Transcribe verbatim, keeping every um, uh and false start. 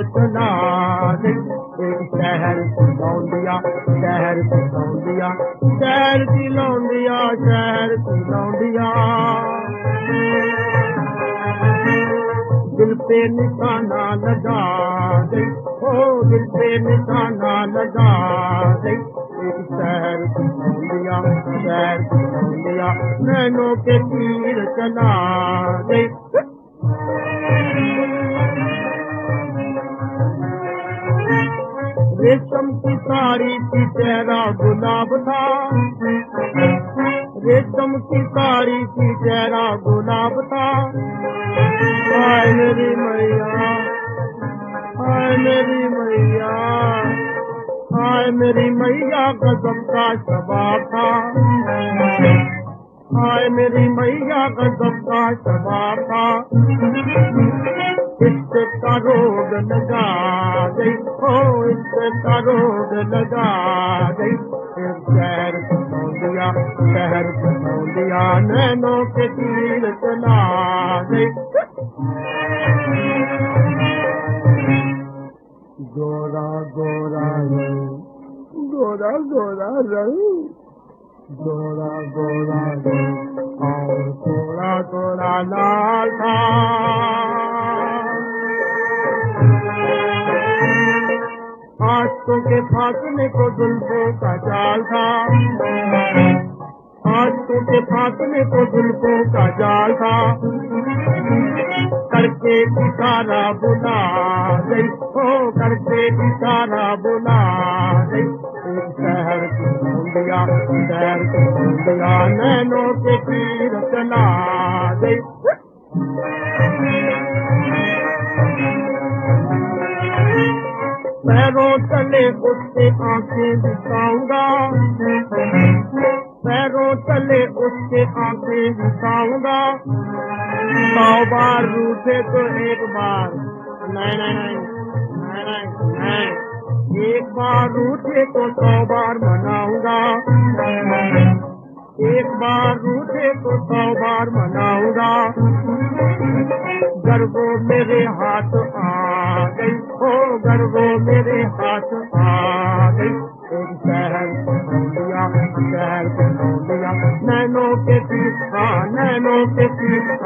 चला गई, एक शहर की लौंडिया, शहर की लौंडिया, शहर की लौंडिया, शहर की लौंडिया। दिल पे निशाना लगा गई, ओ दिल पे निशाना लगा गई, एक शहर की लौंडिया, शहर की लौंडिया, नैनों के तीर चला गई। रेशम की साड़ी की चेहरा गुलाब था, रेशम की साड़ी की चेहरा गुलाब था। हाय मेरी मैया, हाय मेरी मैया, हाय मेरी मैया गजब का शबाब था, हाय मेरी मैया गजब का शबाब था। इससे का रोग लगा गई, ओ इससे का रोग लगा गई, एक शहर की लौंडिया, शहर की लौंडिया, नैनों के तीर चला गई। गोरा गोरा रंग, गोरा गोरा रंग, गोरा गोरा रंग और गोरा गोरा लाल था। आंखों के फासले को जुल्फों का जाल था, आंखों के फासले को जुल्फों का जाल था। करके इशारा बुला गई, हो करके इशारा बुला गई, एक शहर की लौंडिया, शहर की लौंडिया, नैनों के तीर चला गई। पैरों तले उसके आंखें दिखाऊंगा, पैरों तले उसके आंखें दिखाऊंगा। सौ बार रूठे तो एक बार, नहीं नहीं नहीं नहीं नहीं, एक बार रूठे तो सौ बार मनाऊंगा, एक बार रूठे तो सौ बार मनाऊंगा। गर वो मेरे हाथ आ गई, ओ गर वो मेरे हाथ आ गई, एक शहर की लौंडिया, शहर की लौंडिया, नैनों के तीर, हाँ नैनों के तीर